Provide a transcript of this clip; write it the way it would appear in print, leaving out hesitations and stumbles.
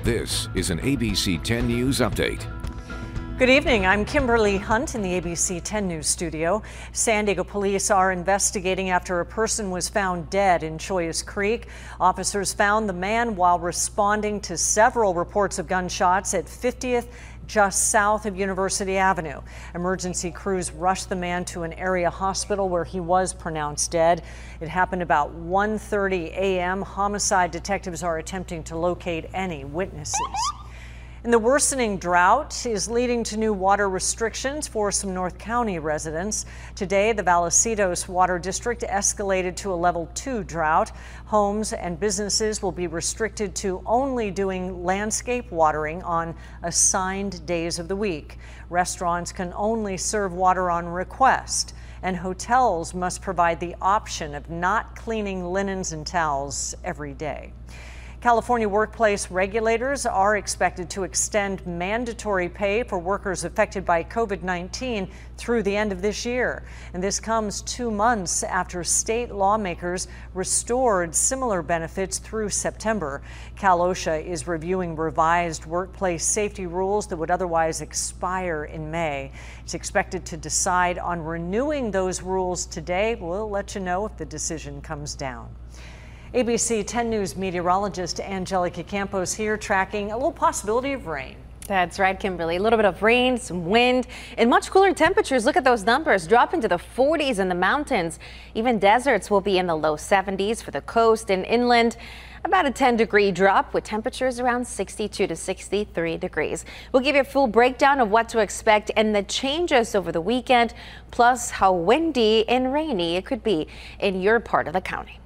This is an ABC 10 News update. Good evening. I'm Kimberly Hunt in the ABC 10 News studio. San Diego police are investigating after a person was found dead in Chollas Creek. Officers found the man while responding to several reports of gunshots at 50th, just south of University Avenue. Emergency crews rushed the man to an area hospital where he was pronounced dead. It happened about 1:30 a.m. Homicide detectives are attempting to locate any witnesses. And the worsening drought is leading to new water restrictions for some North County residents. Today, the Vallecillos Water District escalated to a level 2 drought. Homes and businesses will be restricted to only doing landscape watering on assigned days of the week. Restaurants can only serve water on request, and hotels must provide the option of not cleaning linens and towels every day. California workplace regulators are expected to extend mandatory pay for workers affected by COVID-19 through the end of this year. And this comes 2 months after state lawmakers restored similar benefits through September. Cal OSHA is reviewing revised workplace safety rules that would otherwise expire in May. It's expected to decide on renewing those rules today. We'll let you know if the decision comes down. ABC 10 News meteorologist Angelica Campos here tracking a little possibility of rain. That's right, Kimberly. A little bit of rain, some wind, and much cooler temperatures. Look at those numbers, drop into the 40s in the mountains. Even deserts will be in the low 70s for the coast and inland. About a 10-degree drop with temperatures around 62 to 63 degrees. We'll give you a full breakdown of what to expect and the changes over the weekend, plus how windy and rainy it could be in your part of the county.